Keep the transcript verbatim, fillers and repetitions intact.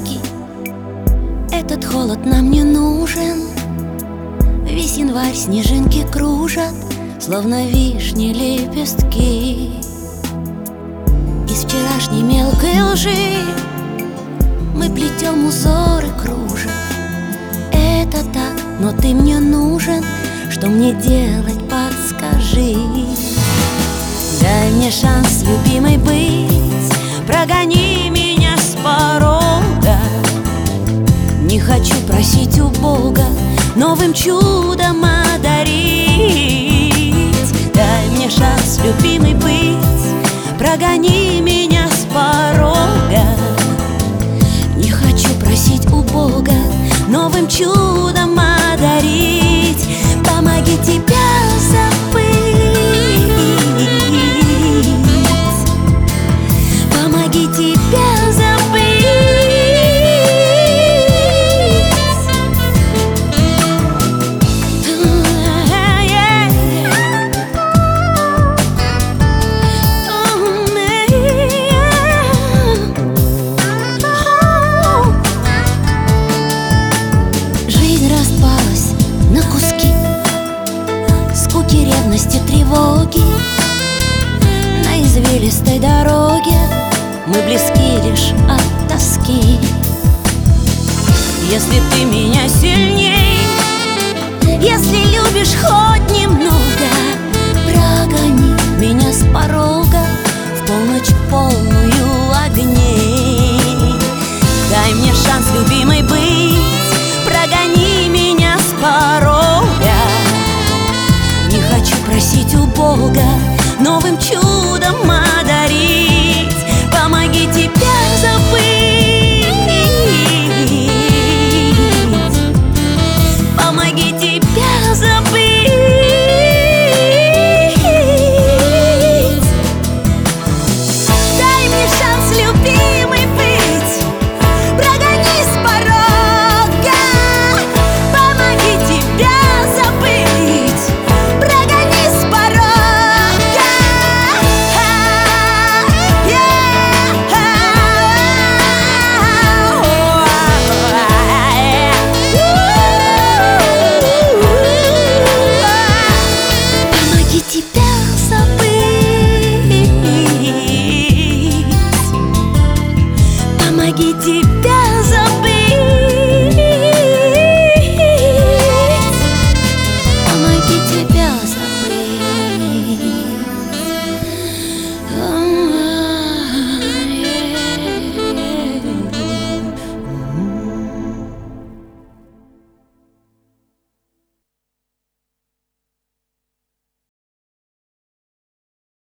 тоски. Этот холод нам не нужен. Весь январь снежинки кружат, словно вишни лепестки. Из вчерашней мелкой лжи мы плетем узоры кружев. Это так, но ты мне нужен. Что мне делать, подскажи. Дай мне шанс, любимой, быть. Прогони меня с порога. Не хочу просить у Бога новым чудом одарить. Дай мне шанс, любимый, быть. Прогони меня с порога. Не хочу просить у Бога новым чудом одарить. Помоги тебя забыть. Помоги тебя забыть. Жизнь распалась на куски, скуки, ревности, тревоги. На извилистой дороге мы близки лишь от тоски. Если ты меня сильней, если любишь хоть немного, прогони меня с порога в полночь полную огней.